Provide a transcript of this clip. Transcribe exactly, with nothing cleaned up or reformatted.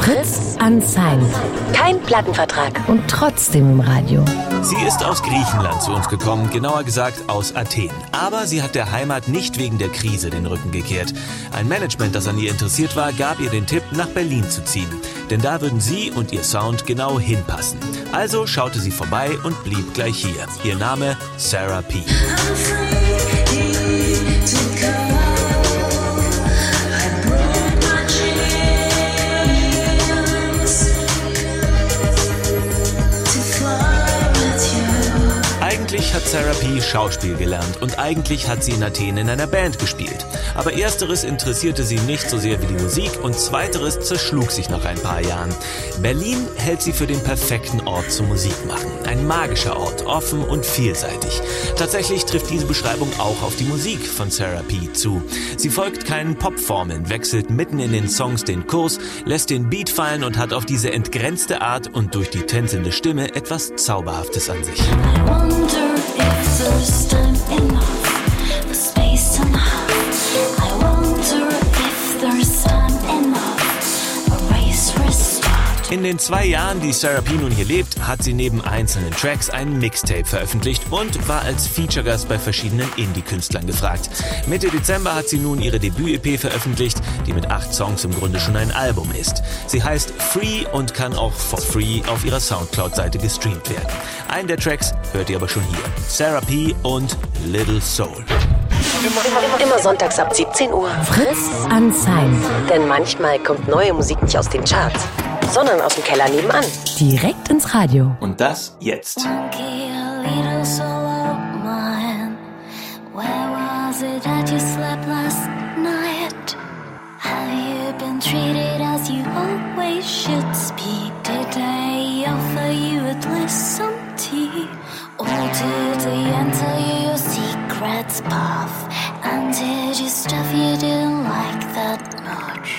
Fritz Unsigned. Kein Plattenvertrag. Und trotzdem im Radio. Sie ist aus Griechenland zu uns gekommen, genauer gesagt aus Athen. Aber sie hat der Heimat nicht wegen der Krise den Rücken gekehrt. Ein Management, das an ihr interessiert war, gab ihr den Tipp, nach Berlin zu ziehen. Denn da würden sie und ihr Sound genau hinpassen. Also schaute sie vorbei und blieb gleich hier. Ihr Name Sarah P. Eigentlich hat Sarah P. Schauspiel gelernt und eigentlich hat sie in Athen in einer Band gespielt. Aber ersteres interessierte sie nicht so sehr wie die Musik und zweiteres zerschlug sich nach ein paar Jahren. Berlin hält sie für den perfekten Ort zum Musikmachen. Ein magischer Ort, offen und vielseitig. Tatsächlich trifft diese Beschreibung auch auf die Musik von Sarah P. zu. Sie folgt keinen Popformeln, wechselt mitten in den Songs den Kurs, lässt den Beat fallen und hat auf diese entgrenzte Art und durch die tänzelnde Stimme etwas Zauberhaftes an sich. If there's time enough, the space enough. I wonder if there's time enough, a race restart. In den zwei Jahren, die Sarah P. nun hier lebt, hat sie neben einzelnen Tracks ein Mixtape veröffentlicht und war als Feature-Gast bei verschiedenen Indie-Künstlern gefragt. Mitte Dezember hat sie nun ihre Debüt-E P veröffentlicht, die mit acht Songs im Grunde schon ein Album ist. Sie heißt Free und kann auch for free auf ihrer Soundcloud-Seite gestreamt werden. Einen der Tracks hört ihr aber schon hier. Sarah P. und Little Soul. Immer, immer sonntags ab siebzehn Uhr. Fritz Unsigned. Denn manchmal kommt neue Musik nicht aus den Charts, sondern aus dem Keller nebenan. Direkt ins Radio. Und das jetzt. Monkey, a little solo man. Where was it that you slept last night? Have you been treated as you always should be? Did they offer you at least some tea? Or did they enter your secret path? And did you stuff you didn't like that much?